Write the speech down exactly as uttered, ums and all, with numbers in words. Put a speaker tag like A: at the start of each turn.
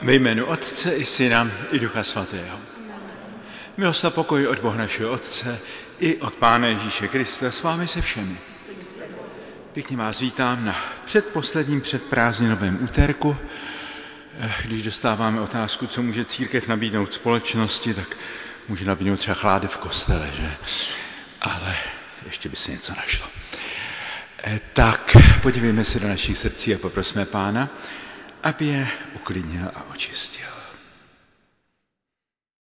A: Ve jménu Otce i Syna i Ducha Svatého. Milost a pokoj od Boha našeho Otce i od Pána Ježíše Krista s vámi se všemi. Pěkně vás vítám na předposledním předprázdninovém úterku. Když dostáváme otázku, co může církev nabídnout společnosti, tak může nabídnout třeba chlády v kostele, že? Ale ještě by se něco našlo. Tak podívejme se do našich srdcí a poprosme Pána, aby je uklidnil a očistil.